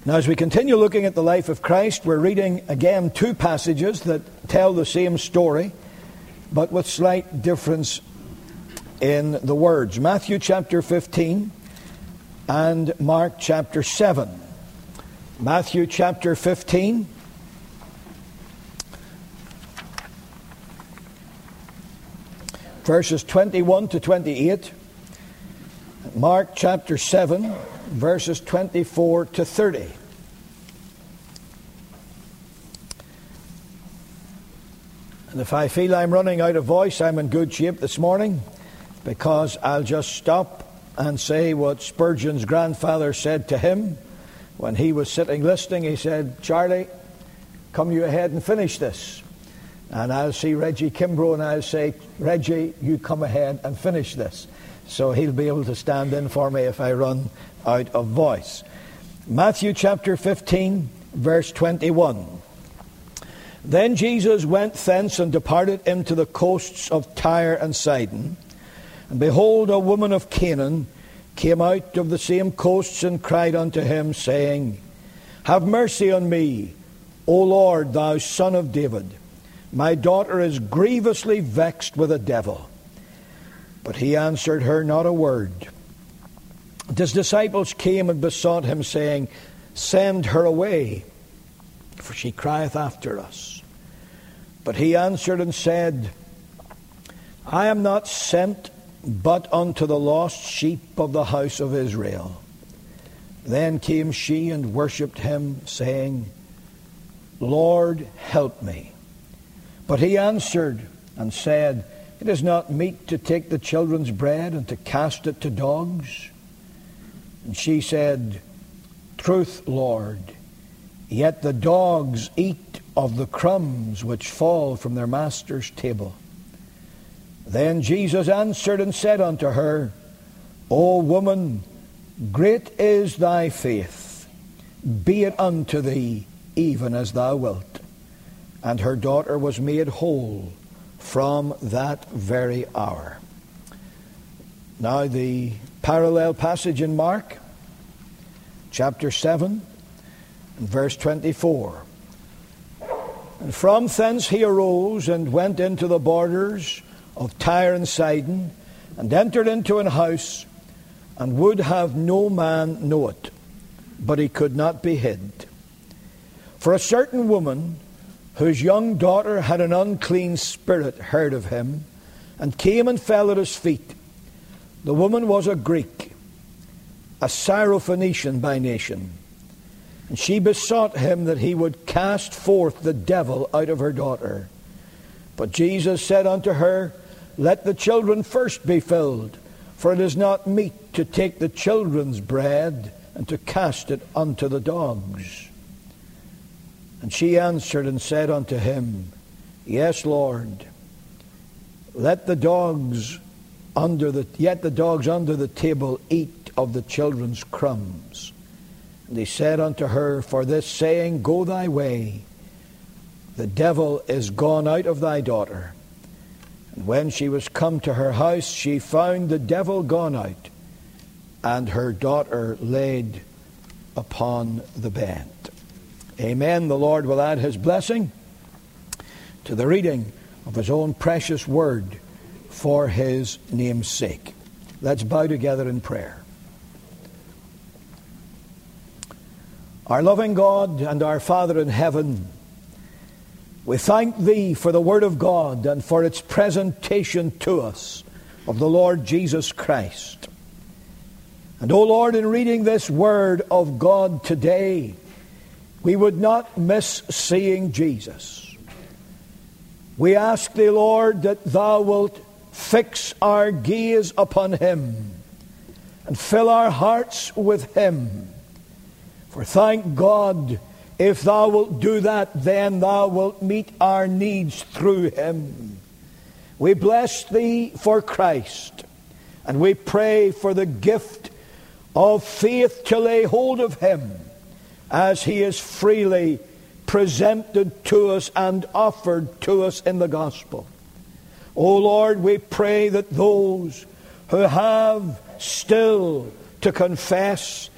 Now, as we continue looking at the life of Christ, we're reading again two passages that tell the same story, but with slight difference in the words. Matthew chapter 15 and Mark chapter 7. Matthew chapter 15. Verses 21 to 28. Mark chapter 7. Verses 24 to 30. And if I feel I'm running out of voice, I'm in good shape this morning, because I'll just stop and say what Spurgeon's grandfather said to him when he was sitting listening. He said, "Charlie, come you ahead and finish this." And I'll see Reggie Kimbrough and I'll say, "Reggie, you come ahead and finish this." So he'll be able to stand in for me if I run out of voice. Matthew chapter 15, verse 21. Then Jesus went thence and departed into the coasts of Tyre and Sidon. And behold, a woman of Canaan came out of the same coasts and cried unto him, saying, "Have mercy on me, O Lord, thou son of David. My daughter is grievously vexed with a devil." But he answered her not a word. And his disciples came and besought him, saying, "Send her away, for she crieth after us." But he answered and said, "I am not sent but unto the lost sheep of the house of Israel." Then came she and worshipped him, saying, "Lord, help me." But he answered and said, "It is not meet to take the children's bread and to cast it to dogs." And she said, "Truth, Lord, yet the dogs eat of the crumbs which fall from their master's table." Then Jesus answered and said unto her, "O woman, great is thy faith. Be it unto thee even as thou wilt." And her daughter was made whole from that very hour. Now the parallel passage in Mark chapter 7 and verse 24. "And from thence he arose and went into the borders of Tyre and Sidon, and entered into an house, and would have no man know it, but he could not be hid. For a certain woman, whose young daughter had an unclean spirit, heard of him, and came and fell at his feet. The woman was a Greek, a Syrophoenician by nation. And she besought him that he would cast forth the devil out of her daughter. But Jesus said unto her, Let the children first be filled, for it is not meet to take the children's bread and to cast it unto the dogs. And she answered and said unto him, Yes, Lord. Yet the dogs under the table eat of the children's crumbs. And he said unto her, For this saying, Go thy way. The devil is gone out of thy daughter. And when she was come to her house, she found the devil gone out, and her daughter laid upon the bed. Amen. The Lord will add his blessing to the reading of his own precious word for his name's sake. Let's bow together in prayer. Our loving God and our Father in heaven, we thank thee for the word of God and for its presentation to us of the Lord Jesus Christ. And, O Lord, in reading this word of God today, we would not miss seeing Jesus. We ask thee, Lord, that thou wilt fix our gaze upon him and fill our hearts with him. For thank God, if thou wilt do that, then thou wilt meet our needs through him. We bless thee for Christ, and we pray for the gift of faith to lay hold of him as he is freely presented to us and offered to us in the gospel. O Lord, we pray that those who have still to confess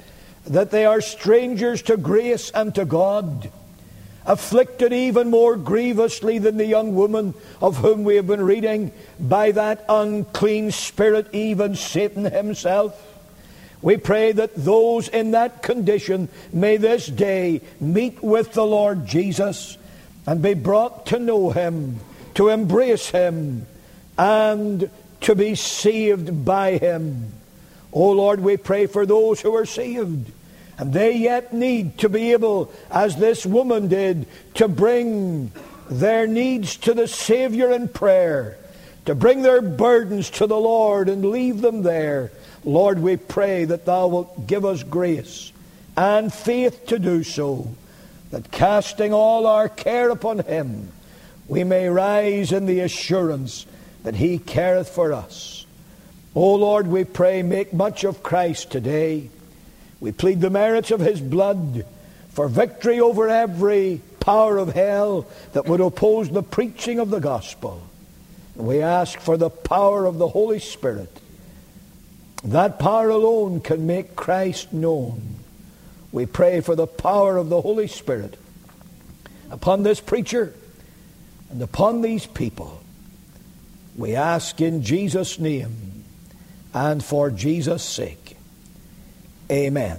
that they are strangers to grace and to God, afflicted even more grievously than the young woman of whom we have been reading by that unclean spirit, even Satan himself. We pray that those in that condition may this day meet with the Lord Jesus and be brought to know him, to embrace him, and to be saved by him. Oh Lord, we pray for those who are saved, and they yet need to be able, as this woman did, to bring their needs to the Savior in prayer, to bring their burdens to the Lord and leave them there. Lord, we pray that thou wilt give us grace and faith to do so, that casting all our care upon him, we may rise in the assurance that he careth for us. O Lord, we pray, make much of Christ today. We plead the merits of his blood for victory over every power of hell that would oppose the preaching of the gospel. And we ask for the power of the Holy Spirit. That power alone can make Christ known. We pray for the power of the Holy Spirit upon this preacher and upon these people. We ask in Jesus' name and for Jesus' sake. Amen.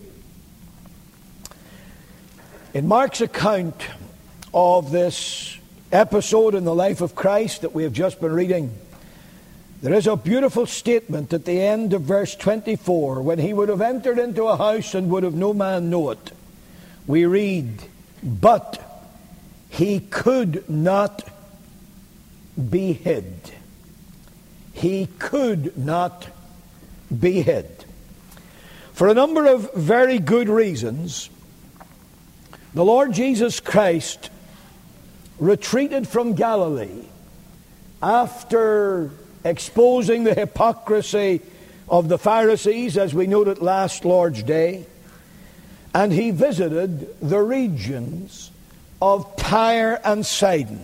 In Mark's account of this episode in the life of Christ that we have just been reading, there is a beautiful statement at the end of verse 24. When he would have entered into a house and would have no man know it, we read, but he could not be hid. He could not be hid. For a number of very good reasons, the Lord Jesus Christ retreated from Galilee after exposing the hypocrisy of the Pharisees, as we noted last Lord's Day, and he visited the regions of Tyre and Sidon.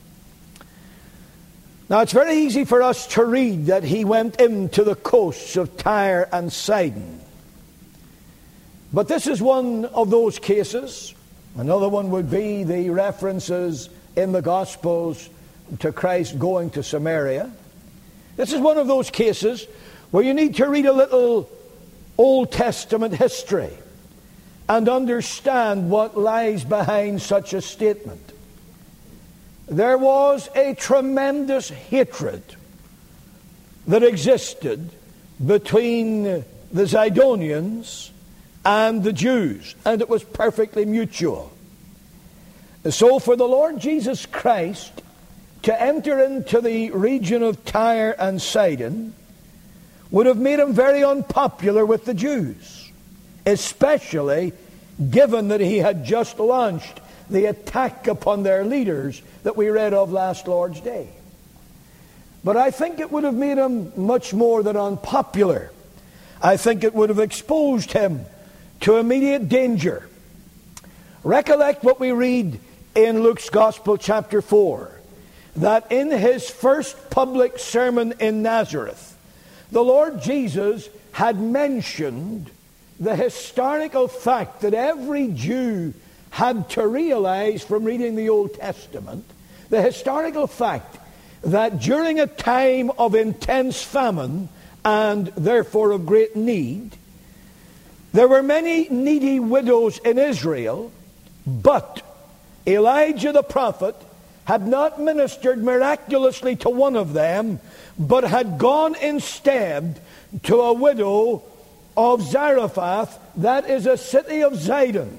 Now, it's very easy for us to read that he went into the coasts of Tyre and Sidon. But this is one of those cases. Another one would be the references in the Gospels to Christ going to Samaria. This is one of those cases where you need to read a little Old Testament history and understand what lies behind such a statement. There was a tremendous hatred that existed between the Zidonians and the Jews, and it was perfectly mutual. So for the Lord Jesus Christ to enter into the region of Tyre and Sidon would have made him very unpopular with the Jews, especially given that he had just launched the attack upon their leaders that we read of last Lord's Day. But I think it would have made him much more than unpopular. I think it would have exposed him to immediate danger. Recollect what we read in Luke's Gospel chapter 4, that in his first public sermon in Nazareth, the Lord Jesus had mentioned the historical fact that every Jew had to realize from reading the Old Testament, the historical fact that during a time of intense famine and therefore of great need, there were many needy widows in Israel, but Elijah the prophet had not ministered miraculously to one of them, but had gone instead to a widow of Zarephath, that is a city of Zidon.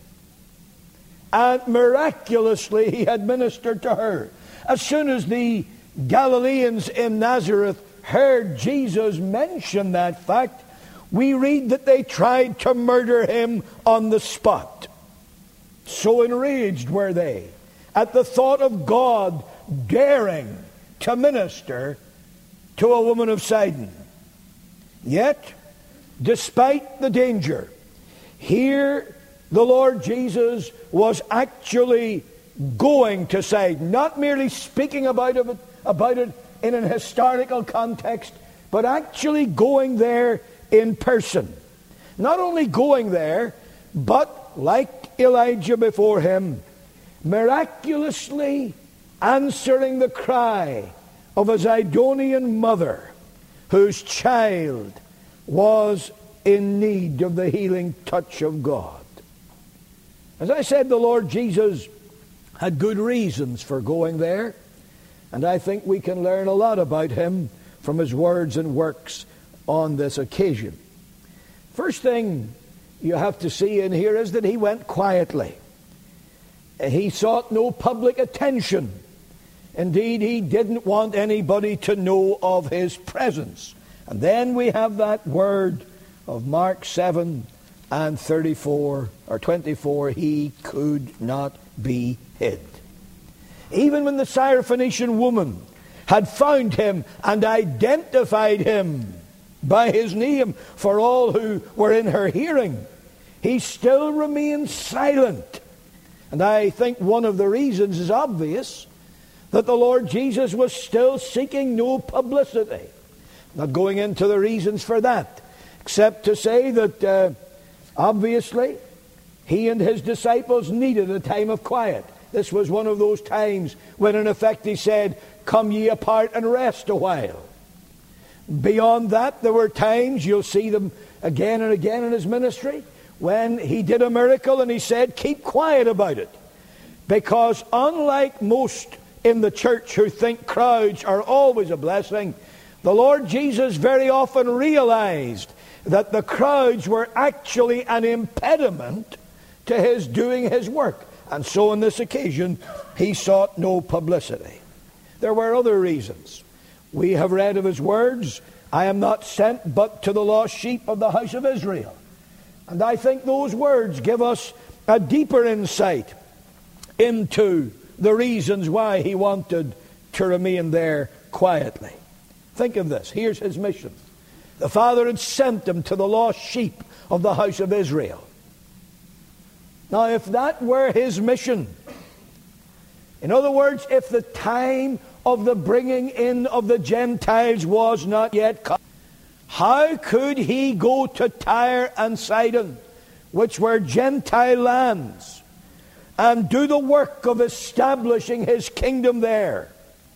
And miraculously he had ministered to her. As soon as the Galileans in Nazareth heard Jesus mention that fact, we read that they tried to murder him on the spot. So enraged were they at the thought of God daring to minister to a woman of Sidon. Yet, despite the danger, here the Lord Jesus was actually going to Sidon, not merely speaking about it in an historical context, but actually going there in person. Not only going there, but like Elijah before him, miraculously answering the cry of a Zidonian mother whose child was in need of the healing touch of God. As I said, the Lord Jesus had good reasons for going there, and I think we can learn a lot about him from his words and works on this occasion. First thing you have to see in here is that he went quietly. He sought no public attention. Indeed, he didn't want anybody to know of his presence. And then we have that word of Mark 7 and 34 or 24, he could not be hid. Even when the Syrophoenician woman had found him and identified him by his name for all who were in her hearing, he still remained silent. And I think one of the reasons is obvious, that the Lord Jesus was still seeking no publicity. Not going into the reasons for that, except to say that obviously he and his disciples needed a time of quiet. This was one of those times when in effect he said, "Come ye apart and rest a while." Beyond that, there were times, you'll see them again and again in his ministry, when he did a miracle and he said, "Keep quiet about it." Because unlike most in the church who think crowds are always a blessing, the Lord Jesus very often realized that the crowds were actually an impediment to his doing his work. And so on this occasion, he sought no publicity. There were other reasons. We have read of his words, "I am not sent but to the lost sheep of the house of Israel." And I think those words give us a deeper insight into the reasons why he wanted to remain there quietly. Think of this. Here's his mission. The Father had sent him to the lost sheep of the house of Israel. Now, if that were his mission, in other words, if the time of the bringing in of the Gentiles was not yet come, how could he go to Tyre and Sidon, which were Gentile lands, and do the work of establishing his kingdom there?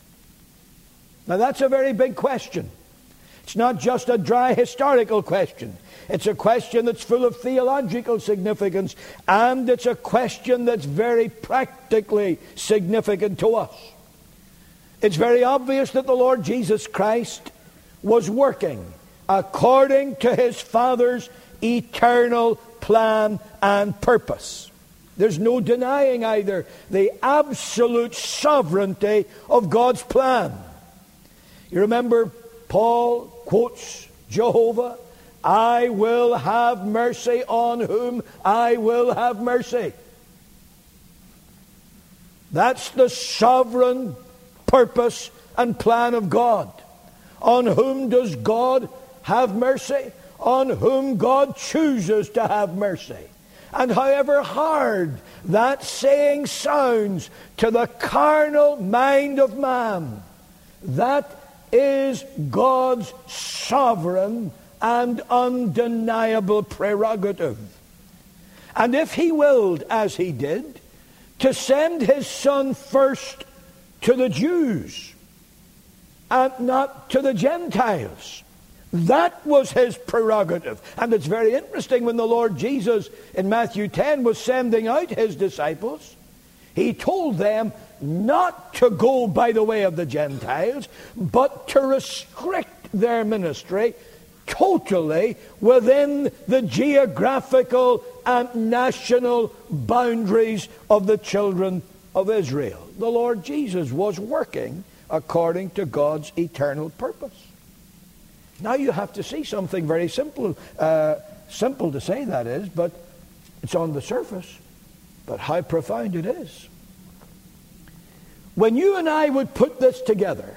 Now, that's a very big question. It's not just a dry historical question. It's a question that's full of theological significance, and it's a question that's very practically significant to us. It's very obvious that the Lord Jesus Christ was working according to his Father's eternal plan and purpose. There's no denying either the absolute sovereignty of God's plan. You remember Paul quotes Jehovah, "I will have mercy on whom I will have mercy." That's the sovereign purpose and plan of God. On whom does God have mercy? On whom God chooses to have mercy. And however hard that saying sounds to the carnal mind of man, that is God's sovereign and undeniable prerogative. And if he willed, as he did, to send his Son first to the Jews and not to the Gentiles, that was his prerogative. And it's very interesting, when the Lord Jesus in Matthew 10 was sending out his disciples, he told them not to go by the way of the Gentiles, but to restrict their ministry totally within the geographical and national boundaries of the children of Israel. The Lord Jesus was working according to God's eternal purpose. Now you have to see something very simple. Simple to say, that is, but it's on the surface. But how profound it is. When you and I would put this together,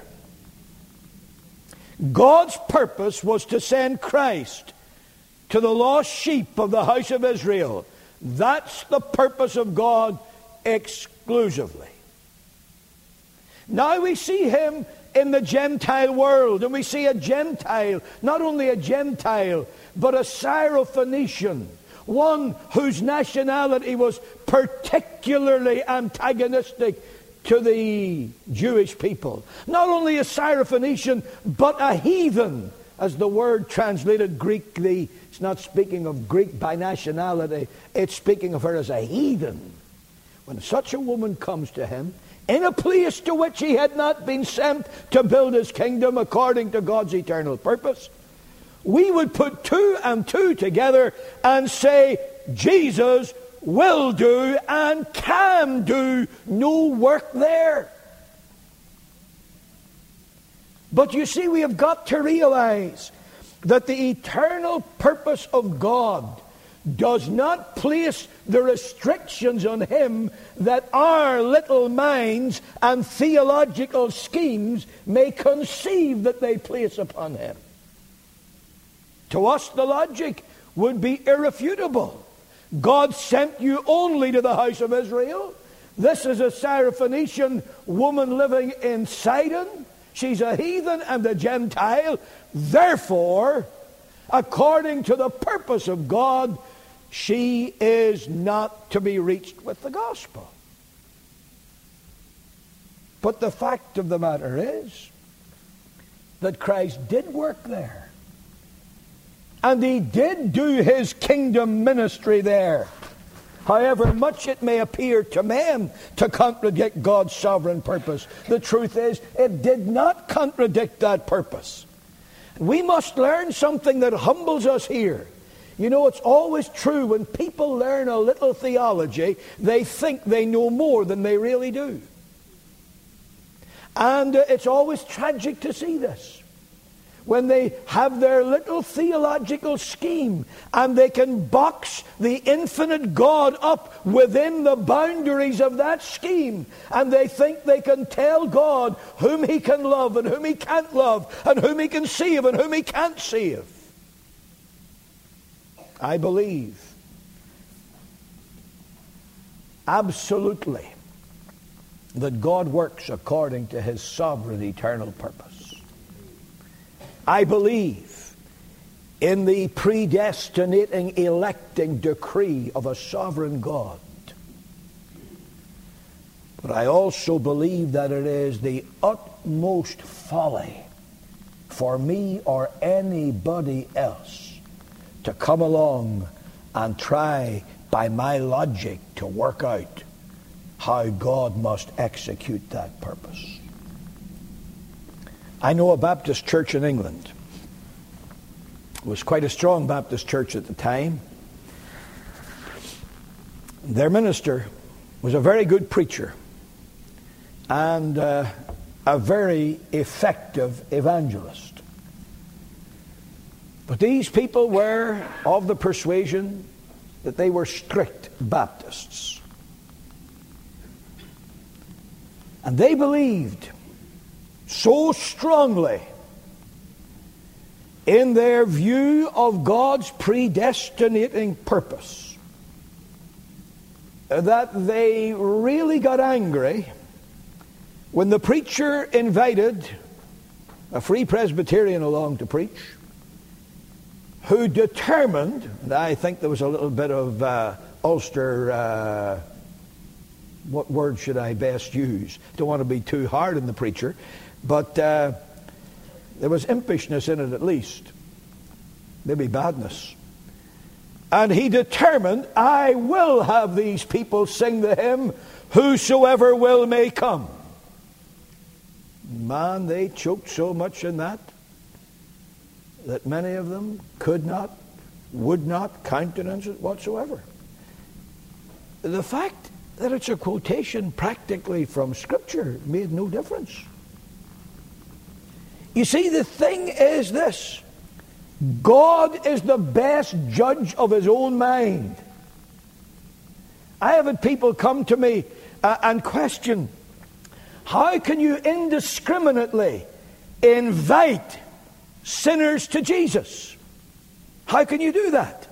God's purpose was to send Christ to the lost sheep of the house of Israel. That's the purpose of God exclusively. Now we see him in the Gentile world, and we see a Gentile, not only a Gentile, but a Syrophoenician, one whose nationality was particularly antagonistic to the Jewish people. Not only a Syrophoenician, but a heathen, as the word translated Greek, it's not speaking of Greek by nationality, it's speaking of her as a heathen. When such a woman comes to him, in a place to which he had not been sent to build his kingdom according to God's eternal purpose, we would put two and two together and say, Jesus will do and can do no work there. But you see, we have got to realize that the eternal purpose of God does not place the restrictions on him that our little minds and theological schemes may conceive that they place upon him. To us, the logic would be irrefutable. God sent you only to the house of Israel. This is a Syrophoenician woman living in Sidon. She's a heathen and a Gentile. Therefore, according to the purpose of God, she is not to be reached with the gospel. But the fact of the matter is that Christ did work there. And he did do his kingdom ministry there. However much it may appear to men to contradict God's sovereign purpose, the truth is it did not contradict that purpose. We must learn something that humbles us here. You know, it's always true when people learn a little theology, they think they know more than they really do. And it's always tragic to see this. When they have their little theological scheme and they can box the infinite God up within the boundaries of that scheme, and they think they can tell God whom he can love and whom he can't love, and whom he can save and whom he can't save. I believe absolutely that God works according to his sovereign eternal purpose. I believe in the predestinating, electing decree of a sovereign God. But I also believe that it is the utmost folly for me or anybody else to come along and try by my logic to work out how God must execute that purpose. I know a Baptist church in England. It was quite a strong Baptist church at the time. Their minister was a very good preacher and a very effective evangelist. But these people were of the persuasion that they were strict Baptists. And they believed so strongly in their view of God's predestinating purpose that they really got angry when the preacher invited a Free Presbyterian along to preach, who determined, and I think there was a little bit of Ulster, what word should I best use? Don't want to be too hard on the preacher, but there was impishness in it at least, maybe badness. And he determined, I will have these people sing the hymn, Whosoever Will May Come. Man, they choked so much in that many of them could not, would not countenance it whatsoever. The fact that it's a quotation practically from Scripture made no difference. You see, the thing is this: God is the best judge of his own mind. I have had people come to me and question, how can you indiscriminately invite sinners to Jesus? How can you do that?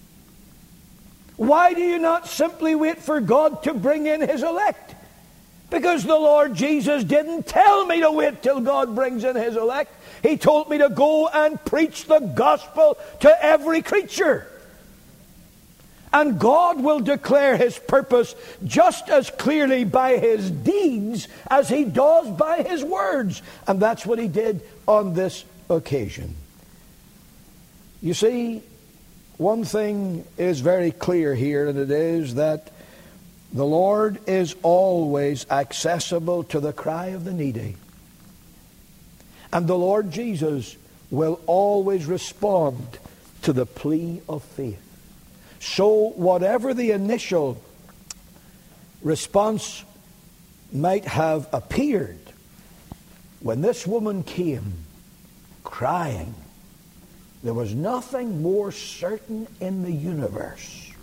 Why do you not simply wait for God to bring in his elect? Because the Lord Jesus didn't tell me to wait till God brings in his elect. He told me to go and preach the gospel to every creature. And God will declare his purpose just as clearly by his deeds as he does by his words. And that's what he did on this occasion. You see, one thing is very clear here, and it is that the Lord is always accessible to the cry of the needy. And the Lord Jesus will always respond to the plea of faith. So whatever the initial response might have appeared, when this woman came crying, there was nothing more certain in the universe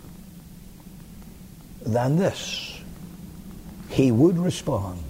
than this: he would respond.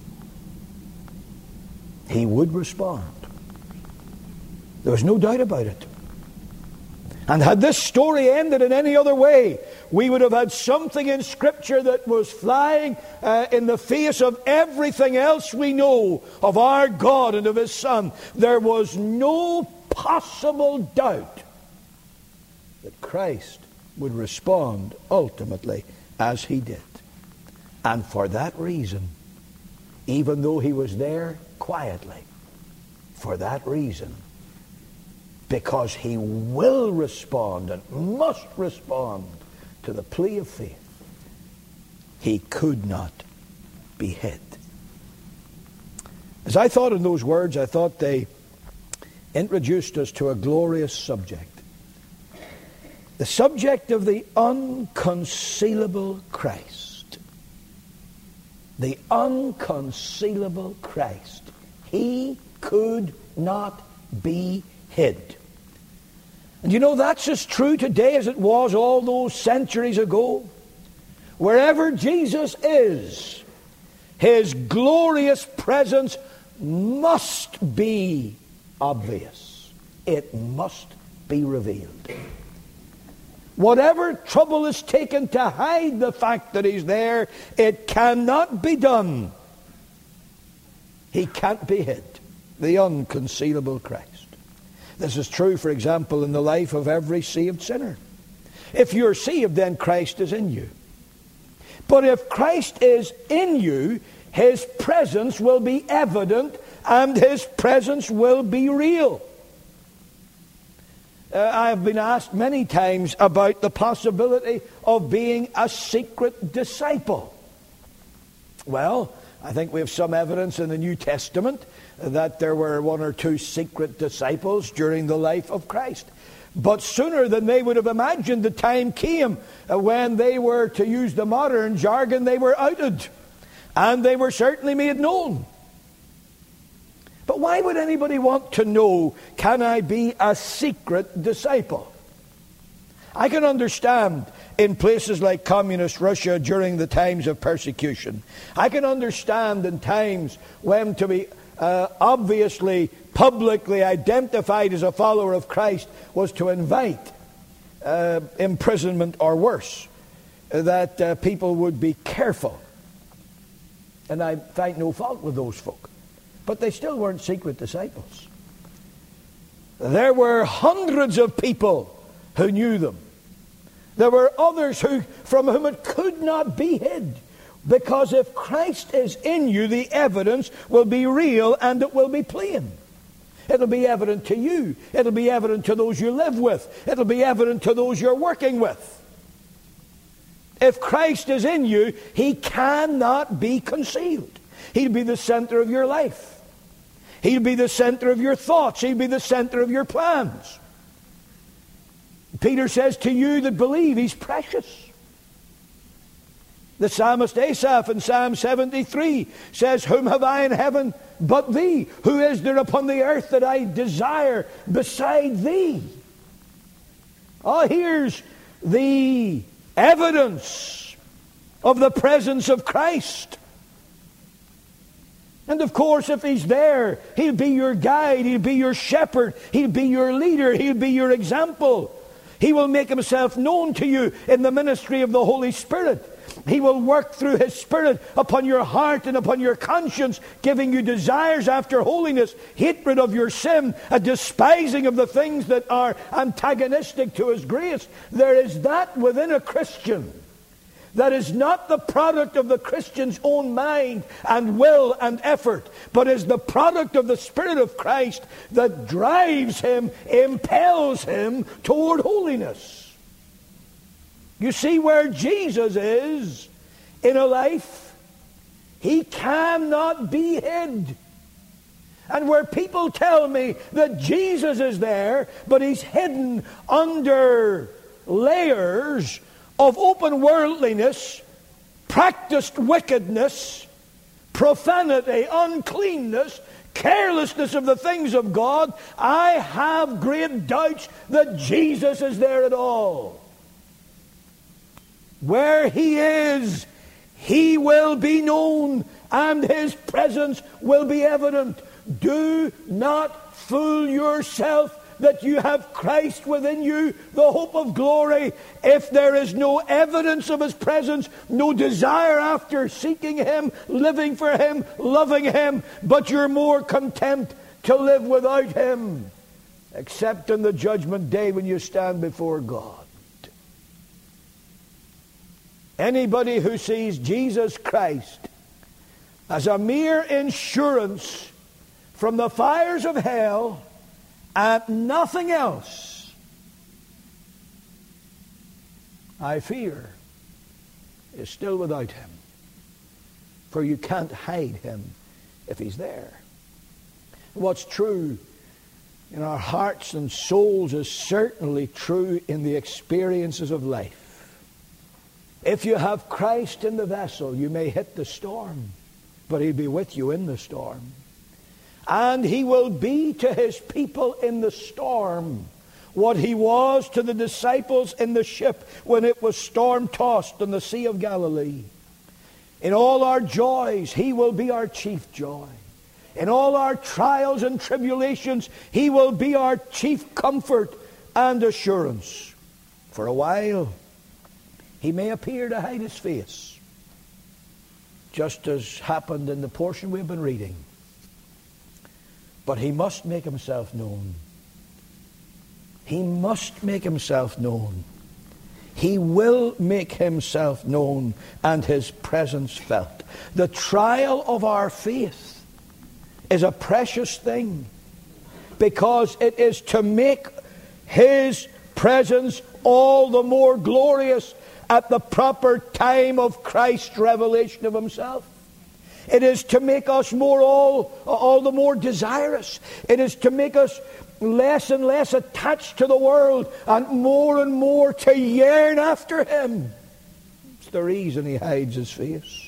He would respond. There was no doubt about it. And had this story ended in any other way, we would have had something in Scripture that was flying in the face of everything else we know of our God and of his Son. There was no possible doubt that Christ would respond ultimately as he did. And for that reason, even though he was there quietly, for that reason, because he will respond and must respond to the plea of faith, he could not be hid. As I thought in those words, I thought they introduced us to a glorious subject. The subject of the unconcealable Christ. The unconcealable Christ. He could not be hid. And you know, that's as true today as it was all those centuries ago. Wherever Jesus is, his glorious presence must be obvious. It must be revealed. Whatever trouble is taken to hide the fact that he's there, it cannot be done. He can't be hid. The unconcealable Christ. This is true, for example, in the life of every saved sinner. If you're saved, then Christ is in you. But if Christ is in you, his presence will be evident and his presence will be real. I have been asked many times about the possibility of being a secret disciple. Well, I think we have some evidence in the New Testament that there were one or two secret disciples during the life of Christ. But sooner than they would have imagined, the time came when they were, to use the modern jargon, they were outed. And they were certainly made known. But why would anybody want to know, can I be a secret disciple? I can understand in places like communist Russia during the times of persecution. I can understand in times when to be obviously, publicly identified as a follower of Christ was to invite imprisonment or worse, that people would be careful. And I find no fault with those folk. But they still weren't secret disciples. There were hundreds of people who knew them. There were others from whom it could not be hid. Because if Christ is in you, the evidence will be real and it will be plain. It'll be evident to you. It'll be evident to those you live with. It'll be evident to those you're working with. If Christ is in you, he cannot be concealed. He'll be the center of your life. He'll be the center of your thoughts. He'll be the center of your plans. Peter says to you that believe, he's precious. The psalmist Asaph in Psalm 73 says, whom have I in heaven but thee? Who is there upon the earth that I desire beside thee? Oh, here's the evidence of the presence of Christ. And of course, if he's there, he'll be your guide, he'll be your shepherd, he'll be your leader, he'll be your example. He will make himself known to you in the ministry of the Holy Spirit. He will work through His Spirit upon your heart and upon your conscience, giving you desires after holiness, hatred of your sin, a despising of the things that are antagonistic to His grace. There is that within a Christian that is not the product of the Christian's own mind and will and effort, but is the product of the Spirit of Christ that drives him, impels him toward holiness. You see, where Jesus is in a life, He cannot be hid. And where people tell me that Jesus is there, but He's hidden under layers of open worldliness, practiced wickedness, profanity, uncleanness, carelessness of the things of God, I have great doubts that Jesus is there at all. Where He is, He will be known, and His presence will be evident. Do not fool yourself that you have Christ within you, the hope of glory, if there is no evidence of His presence, no desire after seeking Him, living for Him, loving Him, but you're more content to live without Him, except in the judgment day when you stand before God. Anybody who sees Jesus Christ as a mere insurance from the fires of hell and nothing else, I fear, is still without Him. For you can't hide Him if He's there. What's true in our hearts and souls is certainly true in the experiences of life. If you have Christ in the vessel, you may hit the storm, but He'll be with you in the storm. And He will be to His people in the storm what He was to the disciples in the ship when it was storm-tossed on the Sea of Galilee. In all our joys, He will be our chief joy. In all our trials and tribulations, He will be our chief comfort and assurance. For a while, He may appear to hide His face, just as happened in the portion we've been reading. But He must make Himself known. He must make Himself known. He will make Himself known and His presence felt. The trial of our faith is a precious thing, because it is to make His presence all the more glorious at the proper time of Christ's revelation of Himself. It is to make us all the more desirous. It is to make us less and less attached to the world and more to yearn after Him. It's the reason He hides His face.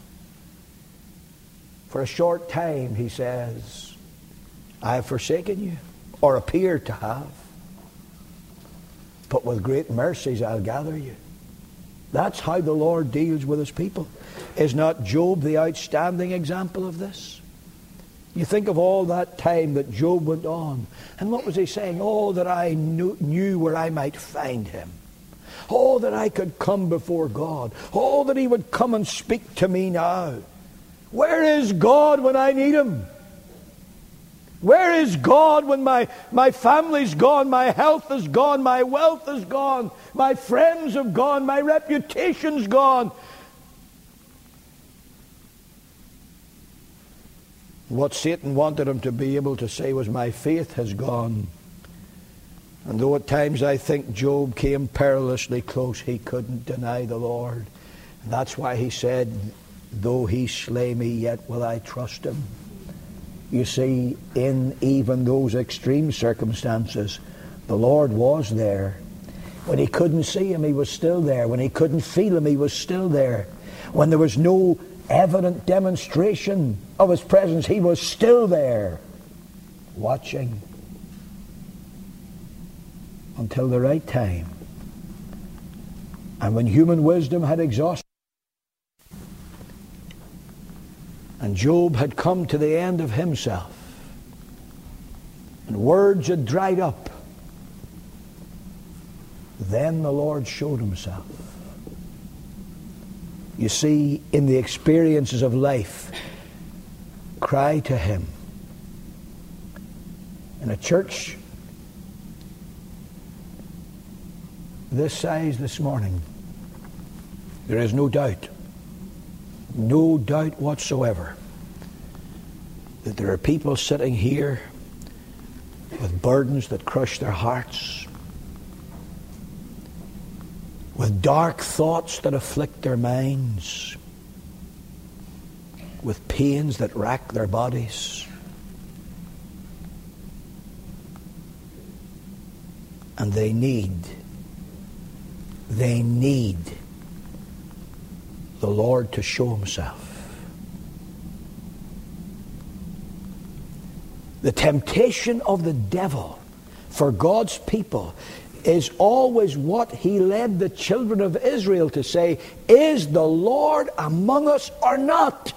For a short time, He says, I have forsaken you, or appear to have, but with great mercies I'll gather you. That's how the Lord deals with His people. Is not Job the outstanding example of this? You think of all that time that Job went on, and what was he saying? Oh, that I knew where I might find Him. Oh, that I could come before God. Oh, that He would come and speak to me now. Where is God when I need Him? Where is God when my family's gone, my health is gone, my wealth is gone, my friends have gone, my reputation's gone? What Satan wanted him to be able to say was, my faith has gone. And though at times I think Job came perilously close, he couldn't deny the Lord. And that's why he said, though He slay me, yet will I trust Him. You see, in even those extreme circumstances, the Lord was there. When he couldn't see Him, He was still there. When he couldn't feel Him, He was still there. When there was no evident demonstration of His presence, He was still there, watching until the right time. And when human wisdom had exhausted, and Job had come to the end of himself, and words had dried up, then the Lord showed Himself. You see, in the experiences of life, cry to Him. In a church this size this morning, there is no doubt whatsoever that there are people sitting here with burdens that crush their hearts, with dark thoughts that afflict their minds, with pains that rack their bodies. And they need the Lord to show Himself. The temptation of the devil for God's people is always what he led the children of Israel to say, is the Lord among us or not?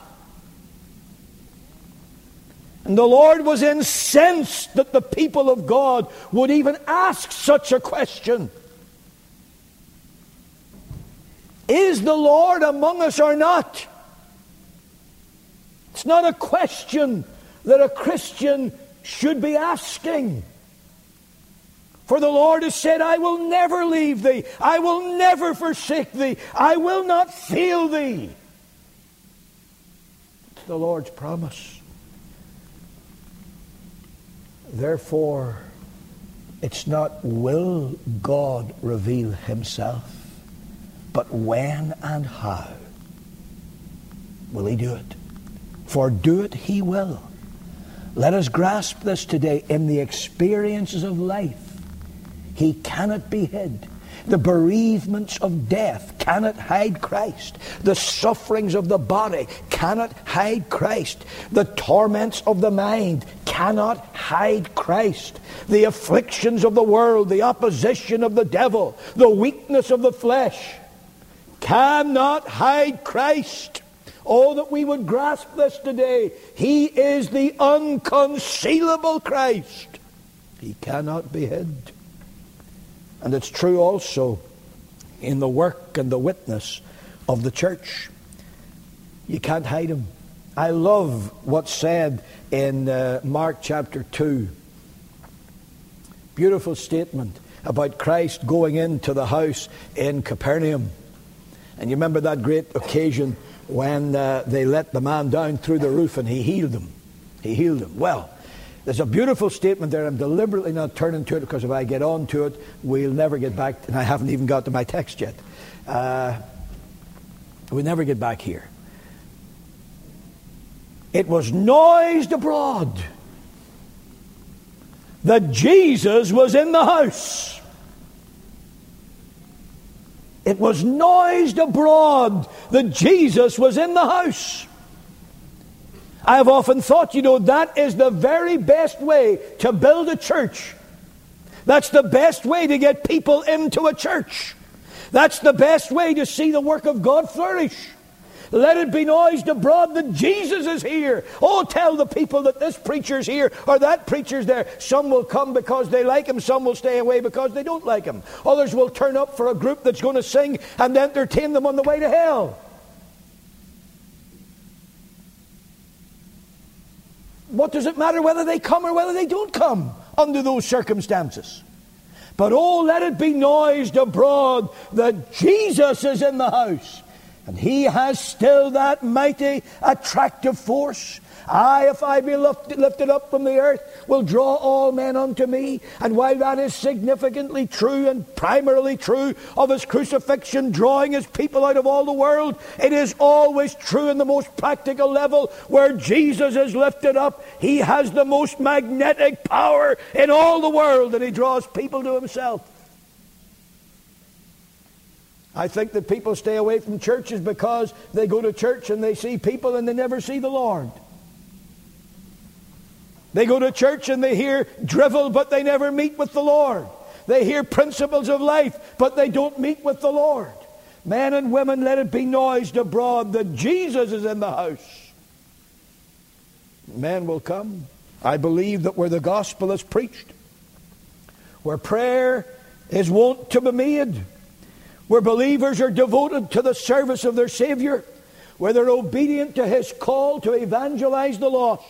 And the Lord was incensed that the people of God would even ask such a question. Is the Lord among us or not? It's not a question that a Christian should be asking. For the Lord has said, I will never leave thee. I will never forsake thee. I will not fail thee. It's the Lord's promise. Therefore, it's not will God reveal Himself, but when and how will He do it? For do it He will. Let us grasp this today. In the experiences of life, He cannot be hid. The bereavements of death cannot hide Christ. The sufferings of the body cannot hide Christ. The torments of the mind cannot hide Christ. The afflictions of the world, the opposition of the devil, the weakness of the flesh cannot hide Christ. Oh, that we would grasp this today. He is the unconcealable Christ. He cannot be hid. And it's true also in the work and the witness of the church. You can't hide Him. I love what's said in Mark chapter 2. Beautiful statement about Christ going into the house in Capernaum. And you remember that great occasion when they let the man down through the roof and He healed him. He healed him. Well, there's a beautiful statement there. I'm deliberately not turning to it because if I get on to it, we'll never get back. And I haven't even got to my text yet. We'll never get back here. It was noised abroad that Jesus was in the house. It was noised abroad that Jesus was in the house. I have often thought, that is the very best way to build a church. That's the best way to get people into a church. That's the best way to see the work of God flourish. Let it be noised abroad that Jesus is here. Oh, tell the people that this preacher's here or that preacher's there. Some will come because they like Him. Some will stay away because they don't like Him. Others will turn up for a group that's going to sing and entertain them on the way to hell. What does it matter whether they come or whether they don't come under those circumstances? But oh, let it be noised abroad that Jesus is in the house. And He has still that mighty attractive force. If I be lifted up from the earth, will draw all men unto me. And while that is significantly true and primarily true of His crucifixion, drawing His people out of all the world, it is always true in the most practical level. Where Jesus is lifted up, He has the most magnetic power in all the world, and He draws people to Himself. I think that people stay away from churches because they go to church and they see people and they never see the Lord. They go to church and they hear drivel, but they never meet with the Lord. They hear principles of life, but they don't meet with the Lord. Men and women, let it be noised abroad that Jesus is in the house. Men will come. I believe that where the gospel is preached, where prayer is wont to be made, where believers are devoted to the service of their Savior, where they're obedient to His call to evangelize the lost,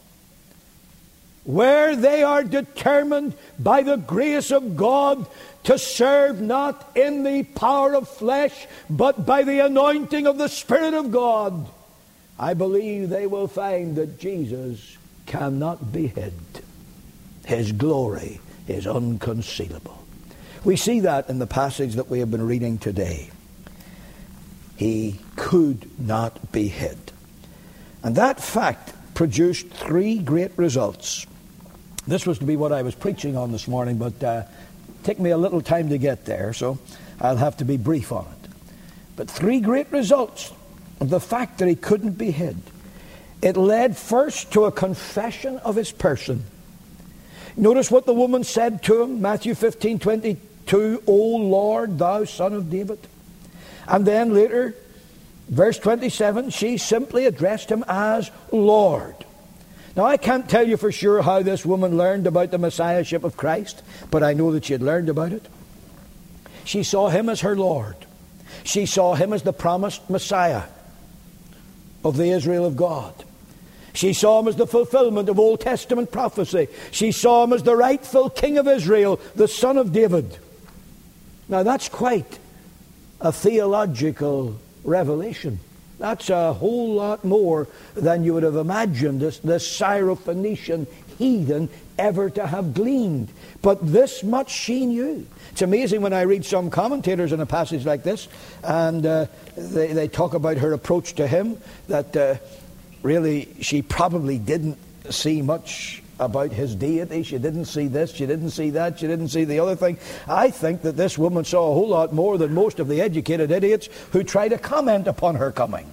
where they are determined by the grace of God to serve not in the power of flesh, but by the anointing of the Spirit of God, I believe they will find that Jesus cannot be hid. His glory is unconcealable. We see that in the passage that we have been reading today. He could not be hid. And that fact produced three great results. This was to be what I was preaching on this morning, but it took me a little time to get there, so I'll have to be brief on it. But three great results of the fact that he couldn't be hid. It led first to a confession of his person. Notice what the woman said to him, Matthew 15:22, O Lord, thou Son of David. And then later, verse 27, she simply addressed him as Lord. Now, I can't tell you for sure how this woman learned about the Messiahship of Christ, but I know that she had learned about it. She saw him as her Lord. She saw him as the promised Messiah of the Israel of God. She saw him as the fulfillment of Old Testament prophecy. She saw him as the rightful King of Israel, the Son of David. Now, that's quite a theological revelation. That's a whole lot more than you would have imagined this Syrophoenician heathen ever to have gleaned. But this much she knew. It's amazing when I read some commentators in a passage like this, and they talk about her approach to him, that really she probably didn't see much about his deity. She didn't see this, she didn't see that, she didn't see the other thing. I think that this woman saw a whole lot more than most of the educated idiots who try to comment upon her coming.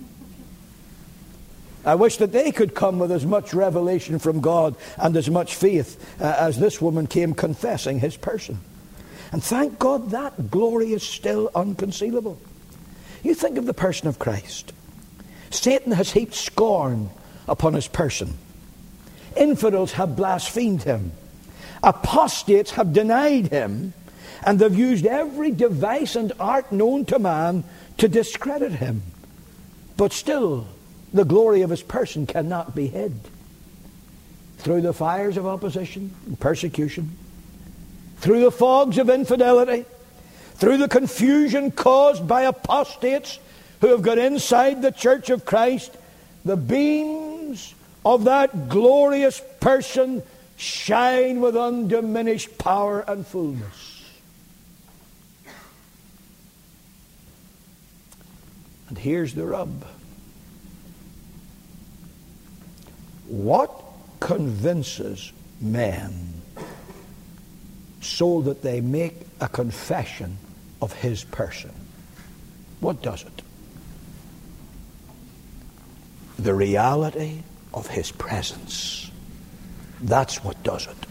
I wish that they could come with as much revelation from God and as much faith as this woman came confessing his person. And thank God that glory is still unconcealable. You think of the person of Christ. Satan has heaped scorn upon his person. Infidels have blasphemed him. Apostates have denied him. And they've used every device and art known to man to discredit him. But still, the glory of his person cannot be hid. Through the fires of opposition and persecution, through the fogs of infidelity, through the confusion caused by apostates who have got inside the church of Christ, the beams of that glorious person shine with undiminished power and fullness. And here's the rub. What convinces men so that they make a confession of his person? What does it? The reality of his presence. That's what does it.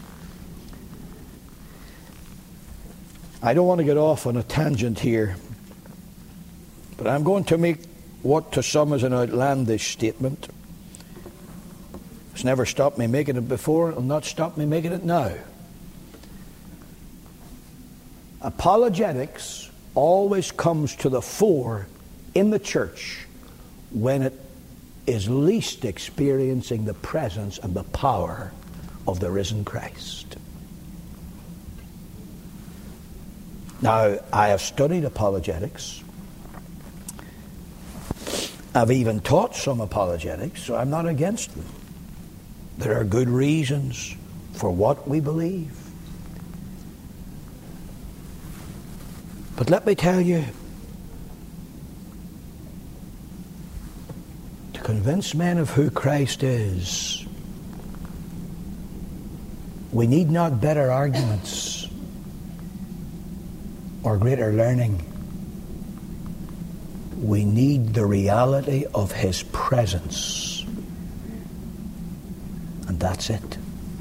I don't want to get off on a tangent here, but I'm going to make what to some is an outlandish statement. It's never stopped me making it before. It'll not stop me making it now. Apologetics always comes to the fore in the church when it is least experiencing the presence and the power of the risen Christ. Now, I have studied apologetics. I've even taught some apologetics, so I'm not against them. There are good reasons for what we believe. But let me tell you, to convince men of who Christ is, we need not better arguments or greater learning. We need the reality of his presence. And that's it.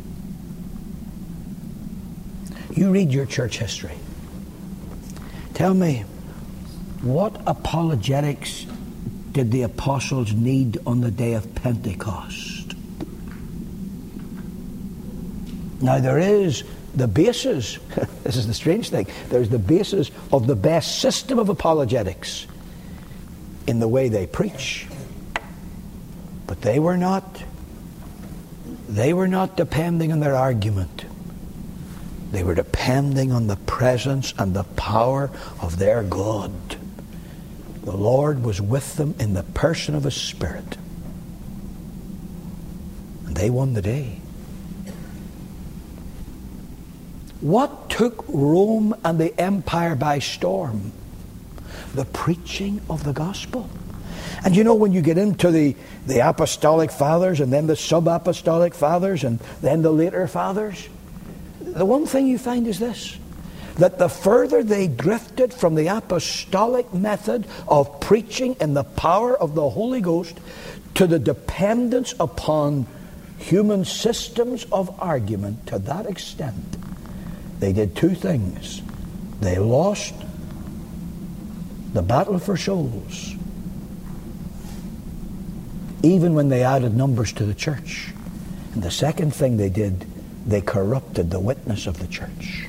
You read your church history. Tell me, what apologetics did the apostles need on the day of Pentecost? Now, there is the basis, this is the strange thing, there's the basis of the best system of apologetics in the way they preach. But they were not depending on their argument. They were depending on the presence and the power of their God. The Lord was with them in the person of His Spirit. And they won the day. What took Rome and the empire by storm? The preaching of the gospel. And you know, when you get into the apostolic fathers and then the sub-apostolic fathers and then the later fathers, the one thing you find is this, that the further they drifted from the apostolic method of preaching in the power of the Holy Ghost to the dependence upon human systems of argument, to that extent, they did two things. They lost the battle for souls, even when they added numbers to the church. And the second thing they did, they corrupted the witness of the church.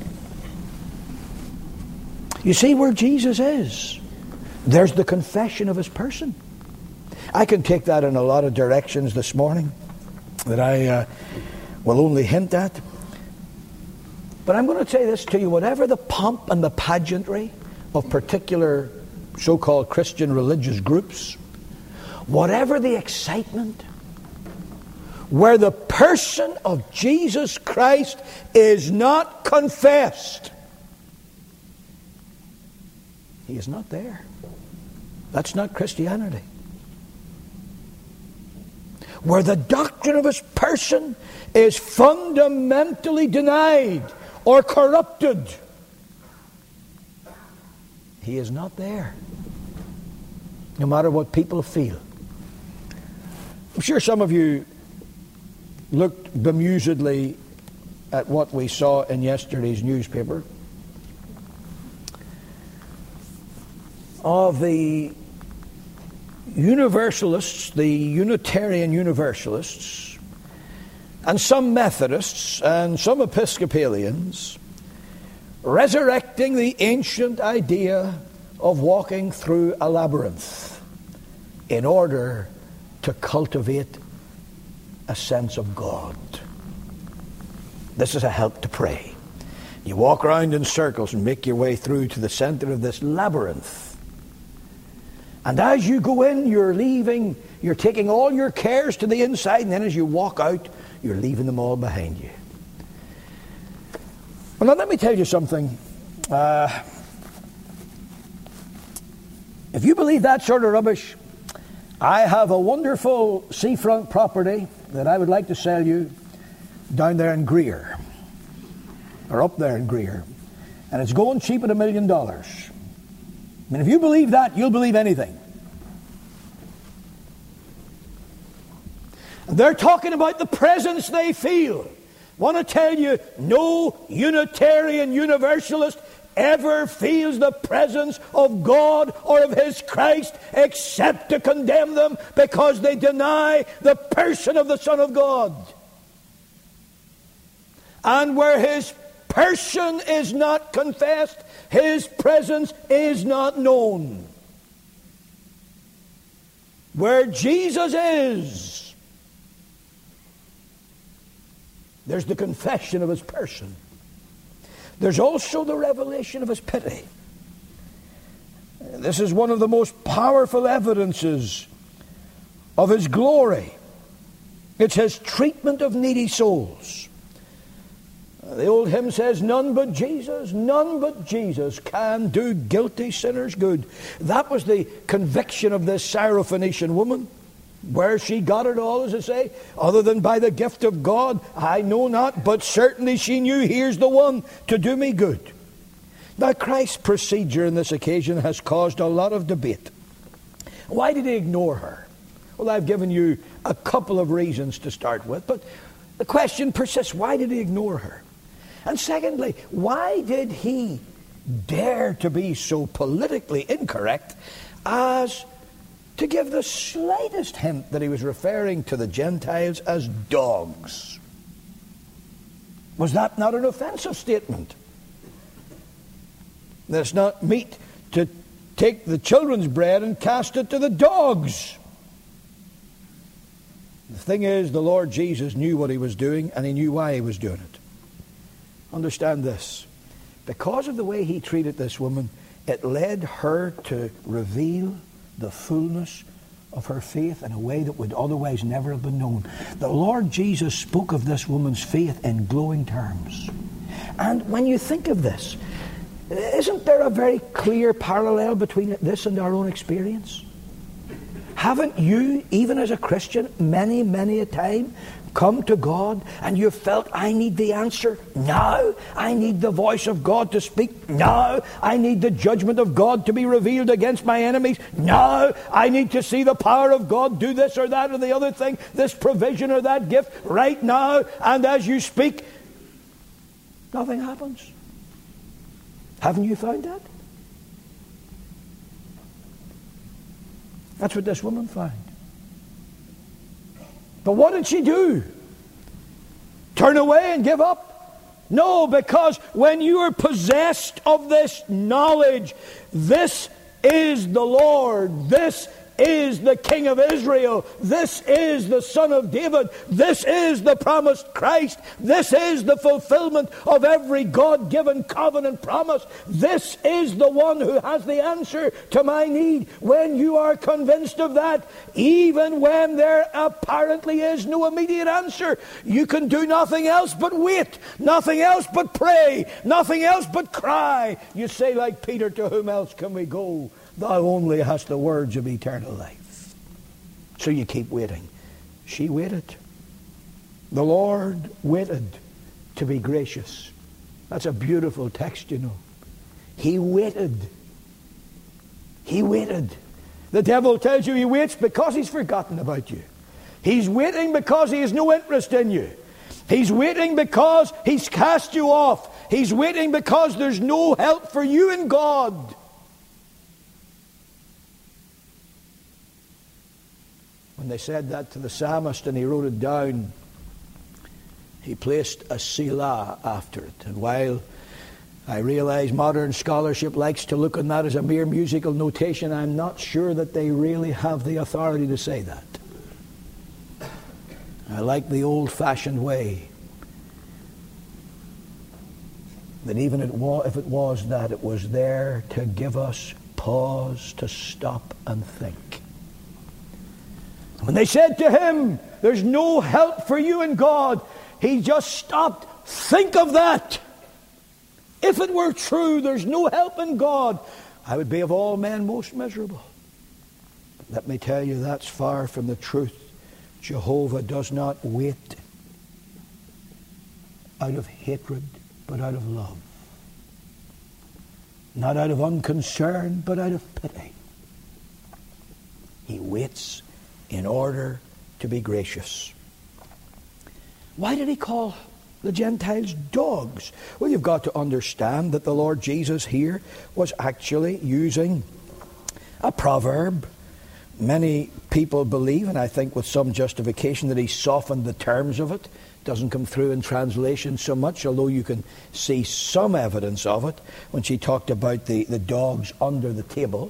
You see where Jesus is. There's the confession of His person. I can take that in a lot of directions this morning that I will only hint at. But I'm going to say this to you, whatever the pomp and the pageantry of particular so-called Christian religious groups, whatever the excitement, where the person of Jesus Christ is not confessed, He is not there. That's not Christianity. Where the doctrine of His person is fundamentally denied or corrupted, He is not there, no matter what people feel. I'm sure some of you looked bemusedly at what we saw in yesterday's newspaper of the Universalists, the Unitarian Universalists, and some Methodists and some Episcopalians resurrecting the ancient idea of walking through a labyrinth in order to cultivate a sense of God. This is a help to pray. You walk around in circles and make your way through to the center of this labyrinth. And as you go in, you're taking all your cares to the inside, and then as you walk out, you're leaving them all behind you. Well, now let me tell you something. If you believe that sort of rubbish, I have a wonderful seafront property that I would like to sell you down there in Greer, or up there in Greer, and it's going cheap at $1 million. I mean, if you believe that, you'll believe anything. And they're talking about the presence they feel. Want to tell you, no Unitarian Universalist ever feels the presence of God or of His Christ except to condemn them because they deny the person of the Son of God. And where His person is not confessed, His presence is not known. Where Jesus is, there's the confession of His person. There's also the revelation of His pity. This is one of the most powerful evidences of His glory. It's His treatment of needy souls. The old hymn says, none but Jesus can do guilty sinners good. That was the conviction of this Syrophoenician woman. Where she got it all, as I say, other than by the gift of God, I know not, but certainly she knew, here's the one to do me good. Now, Christ's procedure in this occasion has caused a lot of debate. Why did He ignore her? Well, I've given you a couple of reasons to start with, but the question persists, why did He ignore her? And secondly, why did He dare to be so politically incorrect as to give the slightest hint that He was referring to the Gentiles as dogs? Was that not an offensive statement? That's not meet to take the children's bread and cast it to the dogs. The thing is, the Lord Jesus knew what he was doing, and he knew why he was doing it. Understand this. Because of the way he treated this woman, it led her to reveal the fullness of her faith in a way that would otherwise never have been known. The Lord Jesus spoke of this woman's faith in glowing terms. And when you think of this, isn't there a very clear parallel between this and our own experience? Haven't you, even as a Christian, many, many a time come to God and you've felt, I need the answer now. I need the voice of God to speak now. I need the judgment of God to be revealed against my enemies now. I need to see the power of God do this or that or the other thing, this provision or that gift right now. And as you speak, nothing happens. Haven't you found that? That's what this woman found. But what did she do? Turn away and give up? No, because when you are possessed of this knowledge, this is the Lord, this is the King of Israel, this is the Son of David, this is the promised Christ, this is the fulfillment of every God-given covenant promise, this is the one who has the answer to my need. When you are convinced of that, even when there apparently is no immediate answer, you can do nothing else but wait, nothing else but pray, nothing else but cry. You say like Peter, to whom else can we go? Thou only hast the words of eternal life. So you keep waiting. She waited. The Lord waited to be gracious. That's a beautiful text, you know. He waited. He waited. The devil tells you he waits because he's forgotten about you. He's waiting because he has no interest in you. He's waiting because he's cast you off. He's waiting because there's no help for you in God. When they said that to the psalmist and he wrote it down, he placed a Selah after it. And while I realize modern scholarship likes to look on that as a mere musical notation, I'm not sure that they really have the authority to say that. I like the old-fashioned way that even if it was that, it was there to give us pause to stop and think. When they said to him, there's no help for you in God, he just stopped. Think of that. If it were true, there's no help in God, I would be of all men most miserable. But let me tell you, that's far from the truth. Jehovah does not wait out of hatred, but out of love. Not out of unconcern, but out of pity. He waits in order to be gracious. Why did he call the Gentiles dogs? Well, you've got to understand that the Lord Jesus here was actually using a proverb. Many people believe, and I think with some justification, that he softened the terms of it. Doesn't come through in translation so much, although you can see some evidence of it when she talked about the dogs under the table.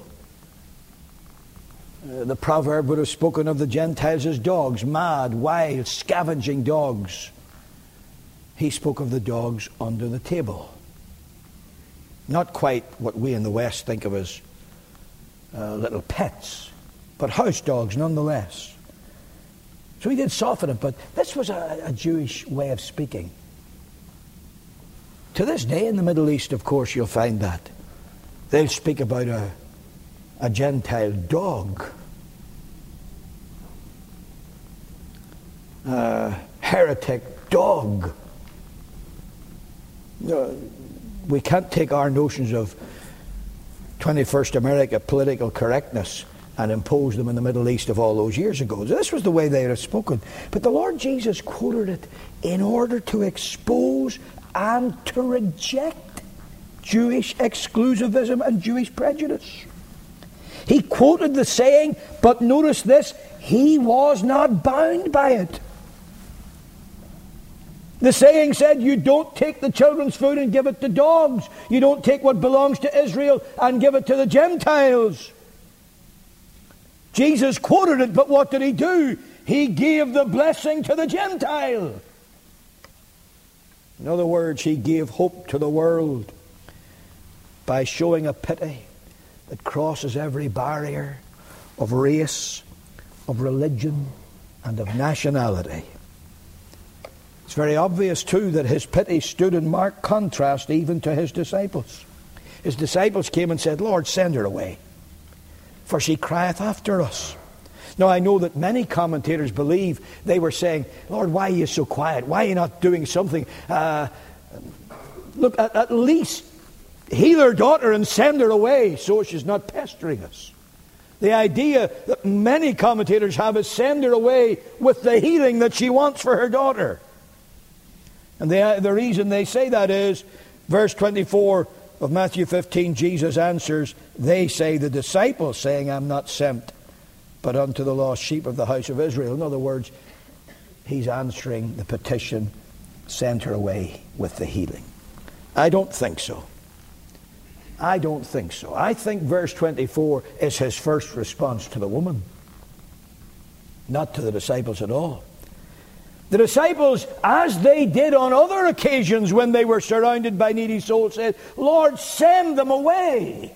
The proverb would have spoken of the Gentiles as dogs, mad, wild, scavenging dogs. He spoke of the dogs under the table. Not quite what we in the West think of as little pets, but house dogs nonetheless. So he did soften it, but this was a Jewish way of speaking. To this day in the Middle East, of course, you'll find that. They'll speak about a Gentile dog. Heretic dog. We can't take our notions of 21st America political correctness and impose them in the Middle East of all those years ago. This was the way they had spoken. But the Lord Jesus quoted it in order to expose and to reject Jewish exclusivism and Jewish prejudice. He quoted the saying, but notice this, he was not bound by it. The saying said, you don't take the children's food and give it to dogs. You don't take what belongs to Israel and give it to the Gentiles. Jesus quoted it, but what did he do? He gave the blessing to the Gentile. In other words, he gave hope to the world by showing a pity that crosses every barrier of race, of religion, and of nationality. It's very obvious, too, that his pity stood in marked contrast even to his disciples. His disciples came and said, Lord, send her away, for she crieth after us. Now, I know that many commentators believe they were saying, Lord, why are you so quiet? Why are you not doing something? Look, at least heal her daughter and send her away so she's not pestering us. The idea that many commentators have is send her away with the healing that she wants for her daughter. And the reason they say that is, verse 24 of Matthew 15, Jesus answers, they say, the disciples, saying, I'm not sent, but unto the lost sheep of the house of Israel. In other words, he's answering the petition, send her away with the healing. I don't think so. I don't think so. I think verse 24 is his first response to the woman, not to the disciples at all. The disciples, as they did on other occasions when they were surrounded by needy souls, said, Lord, send them away.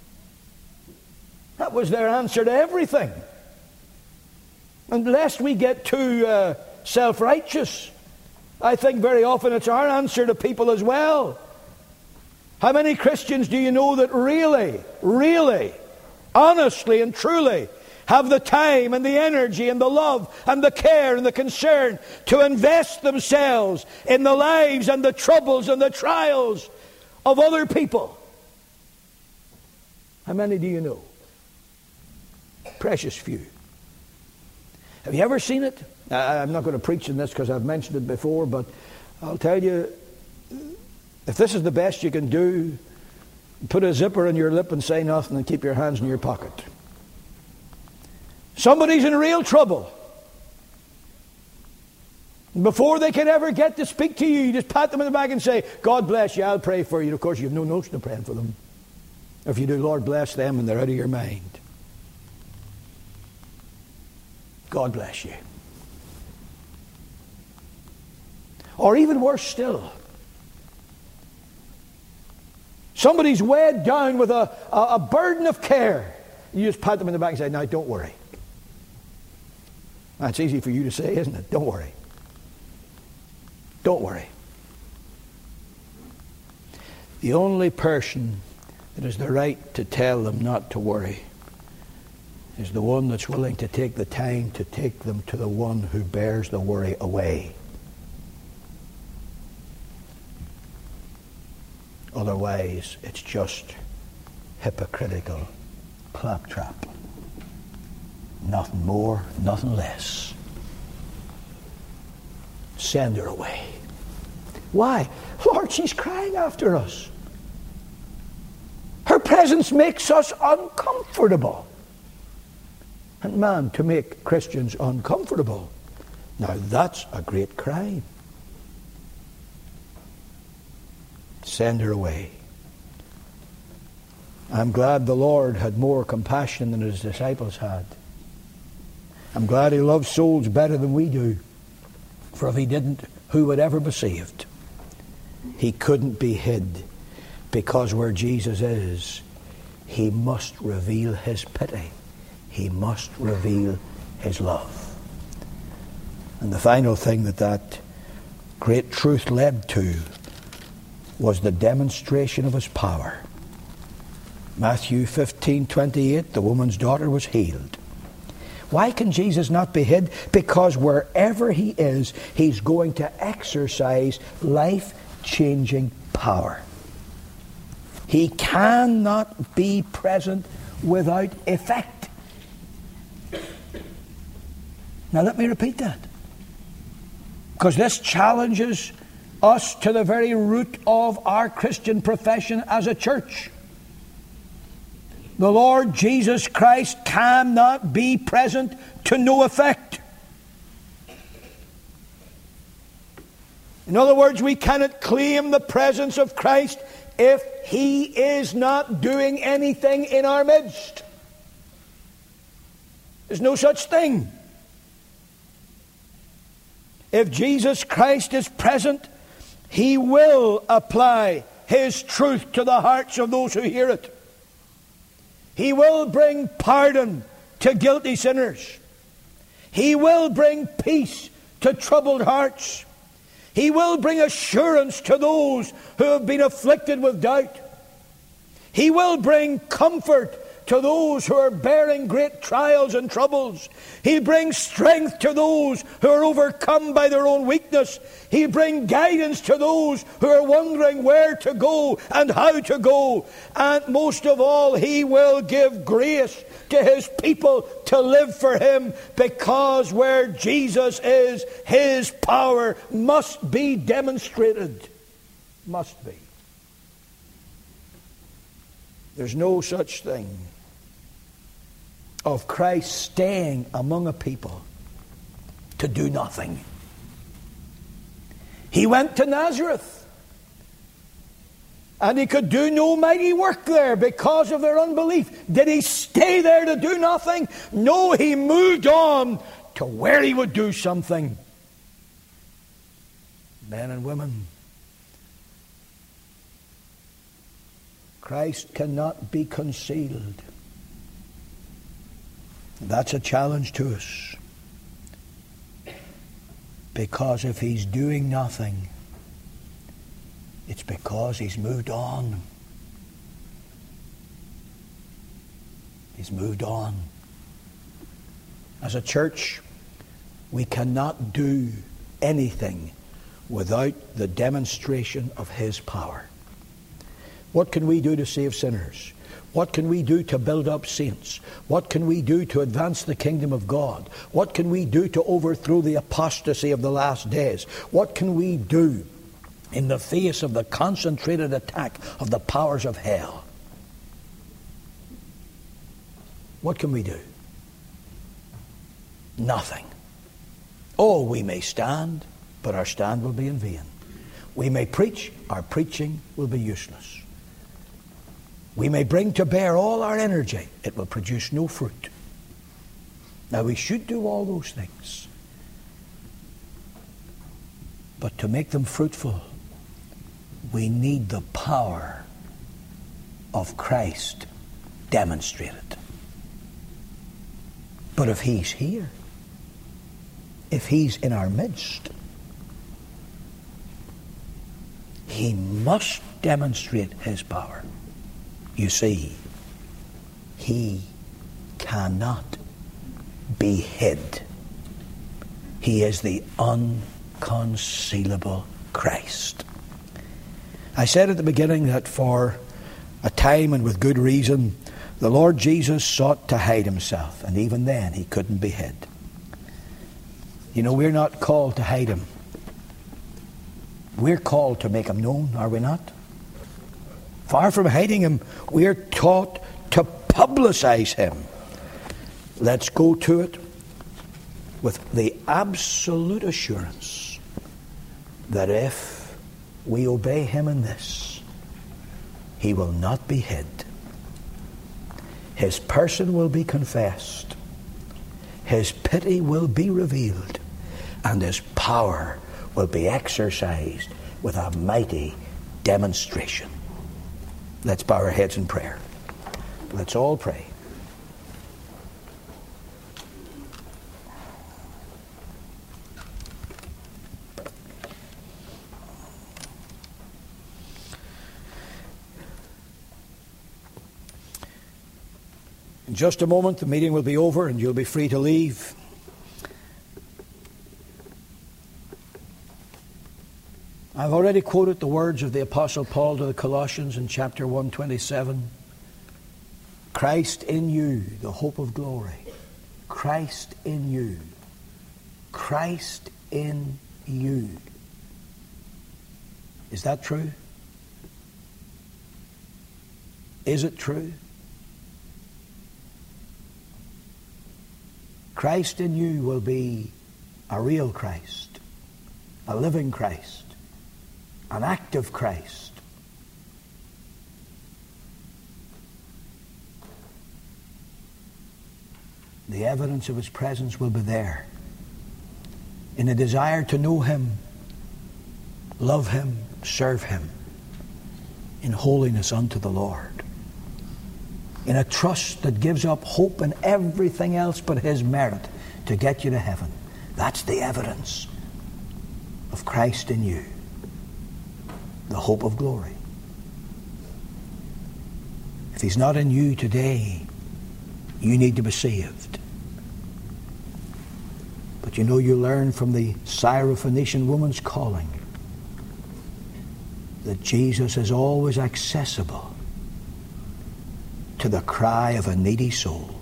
That was their answer to everything. And lest we get too self-righteous, I think very often it's our answer to people as well. How many Christians do you know that really, honestly and truly have the time and the energy and the love and the care and the concern to invest themselves in the lives and the troubles and the trials of other people? How many do you know? Precious few. Have you ever seen it? I'm not going to preach on this because I've mentioned it before, but I'll tell you, if this is the best you can do, put a zipper in your lip and say nothing and keep your hands in your pocket. Somebody's in real trouble. Before they can ever get to speak to you, you just pat them in the back and say, God bless you, I'll pray for you. And of course, you have no notion of praying for them. If you do, Lord bless them, and they're out of your mind. God bless you. Or even worse still, somebody's weighed down with a burden of care. You just pat them in the back and say, now, don't worry. That's easy for you to say, isn't it? Don't worry. Don't worry. The only person that has the right to tell them not to worry is the one that's willing to take the time to take them to the one who bears the worry away. Otherwise, it's just hypocritical claptrap. Nothing more, nothing less. Send her away. Why? Lord, she's crying after us. Her presence makes us uncomfortable. And man, to make Christians uncomfortable, now that's a great crime. Send her away. I'm glad the Lord had more compassion than his disciples had. I'm glad he loves souls better than we do. For if he didn't, who would ever be saved? He couldn't be hid, because where Jesus is, he must reveal his pity. He must reveal his love. And the final thing that great truth led to was the demonstration of his power. Matthew 15:28, the woman's daughter was healed. Why can Jesus not be hid? Because wherever he is, he's going to exercise life-changing power. He cannot be present without effect. Now let me repeat that, because this challenges us to the very root of our Christian profession as a church. The Lord Jesus Christ cannot be present to no effect. In other words, we cannot claim the presence of Christ if He is not doing anything in our midst. There's no such thing. If Jesus Christ is present, He will apply His truth to the hearts of those who hear it. He will bring pardon to guilty sinners. He will bring peace to troubled hearts. He will bring assurance to those who have been afflicted with doubt. He will bring comfort to those who are bearing great trials and troubles. He brings strength to those who are overcome by their own weakness. He brings guidance to those who are wondering where to go and how to go. And most of all, He will give grace to His people to live for Him, because where Jesus is, His power must be demonstrated. Must be. There's no such thing of Christ staying among a people to do nothing. He went to Nazareth, and He could do no mighty work there because of their unbelief. Did He stay there to do nothing? No, He moved on to where He would do something. Men and women, Christ cannot be concealed. That's a challenge to us. Because if He's doing nothing, it's because He's moved on. He's moved on. As a church, we cannot do anything without the demonstration of His power. What can we do to save sinners? What can we do to build up saints? What can we do to advance the kingdom of God? What can we do to overthrow the apostasy of the last days? What can we do in the face of the concentrated attack of the powers of hell? What can we do? Nothing. Oh, we may stand, but our stand will be in vain. We may preach, our preaching will be useless. We may bring to bear all our energy, it will produce no fruit. Now, we should do all those things, but to make them fruitful, we need the power of Christ demonstrated. But if He's here, if He's in our midst, He must demonstrate His power. You see, He cannot be hid. He is the unconcealable Christ. I said at the beginning that for a time, and with good reason, the Lord Jesus sought to hide Himself, and even then He couldn't be hid. You know, we're not called to hide Him. We're called to make Him known, are we not? Far from hiding Him, we are taught to publicize Him. Let's go to it with the absolute assurance that if we obey Him in this, He will not be hid. His person will be confessed. His pity will be revealed. And His power will be exercised with a mighty demonstration. Let's bow our heads in prayer. Let's all pray. In just a moment, the meeting will be over and you'll be free to leave. I've already quoted the words of the Apostle Paul to the Colossians in chapter 1:27. Christ in you, the hope of glory. Christ in you. Christ in you. Is that true? Is it true? Christ in you will be a real Christ, a living Christ, an act of Christ. The evidence of his presence will be there. In a desire to know him, love him, serve him in holiness unto the Lord. In a trust that gives up hope in everything else but his merit to get you to heaven. That's the evidence of Christ in you, the hope of glory. If he's not in you today, you need to be saved. But you know, you learn from the Syrophoenician woman's calling that Jesus is always accessible to the cry of a needy soul.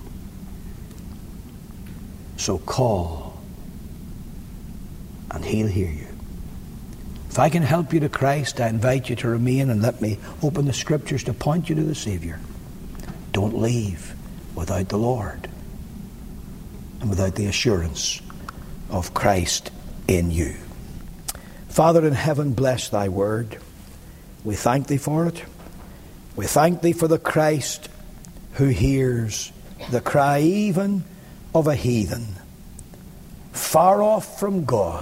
So call and he'll hear you. If I can help you to Christ, I invite you to remain and let me open the Scriptures to point you to the Savior. Don't leave without the Lord and without the assurance of Christ in you. Father in heaven, bless thy word. We thank thee for it. We thank thee for the Christ who hears the cry even of a heathen, far off from God.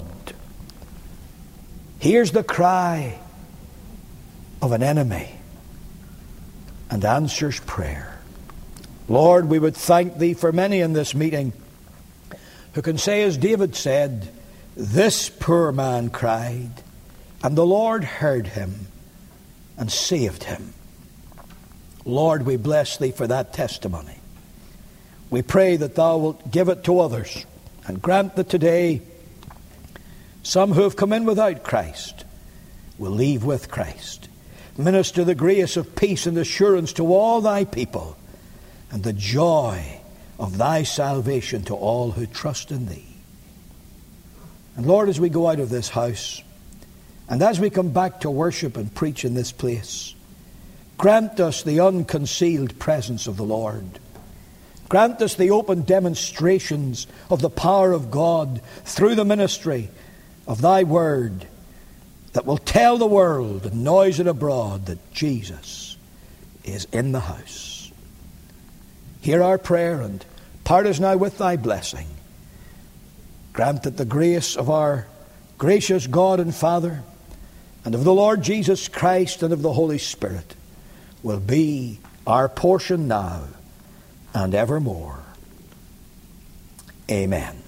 Hears the cry of an enemy and answers prayer. Lord, we would thank thee for many in this meeting who can say, as David said, this poor man cried, and the Lord heard him and saved him. Lord, we bless thee for that testimony. We pray that thou wilt give it to others, and grant that today some who have come in without Christ will leave with Christ. Minister the grace of peace and assurance to all thy people, and the joy of thy salvation to all who trust in thee. And Lord, as we go out of this house, and as we come back to worship and preach in this place, grant us the unconcealed presence of the Lord. Grant us the open demonstrations of the power of God through the ministry of thy word that will tell the world and noise it abroad that Jesus is in the house. Hear our prayer and part us now with thy blessing. Grant that the grace of our gracious God and Father and of the Lord Jesus Christ and of the Holy Spirit will be our portion now and evermore. Amen.